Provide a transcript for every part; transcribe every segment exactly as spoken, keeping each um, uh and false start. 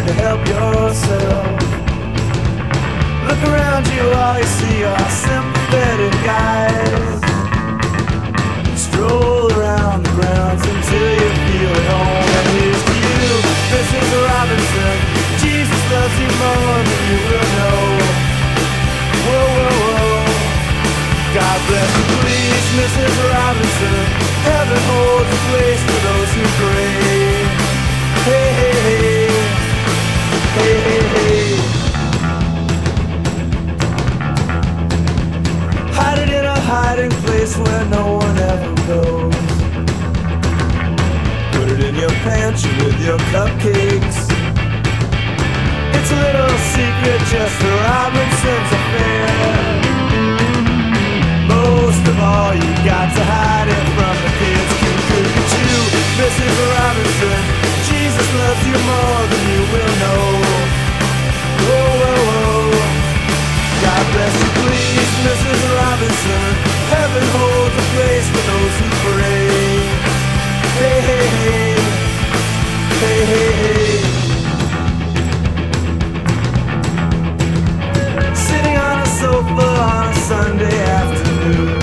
learn to help yourself. Look around you, all you see are sympathetic guys. Stroll around the grounds until you feel at home. And here's to you, Missus Robinson. Jesus loves you more than you will know. Whoa, whoa, whoa. God bless you, please, Missus Robinson. Heaven holds a place for those who pray. Hey, hey, hey. Hey, hey, hey. Hide it in a hiding place where no one ever goes. Put it in your pantry with your cupcakes. It's a little secret just for Robinson's affair. Most of all, you got to hide it from the kids. Keep good at you, Missus Robinson. Jesus loves you more than you will know. Whoa, whoa, whoa. God bless you, please, Missus Robinson. Heaven holds a place for those who pray. Hey, hey, hey. Hey, hey, hey. Sitting on a sofa on a Sunday afternoon,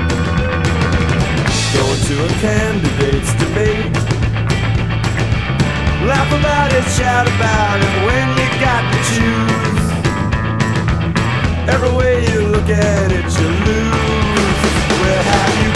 going to a candidate's debate. Laugh about it, shout about it when you got to choose. Every way you look at it, you lose. Where have you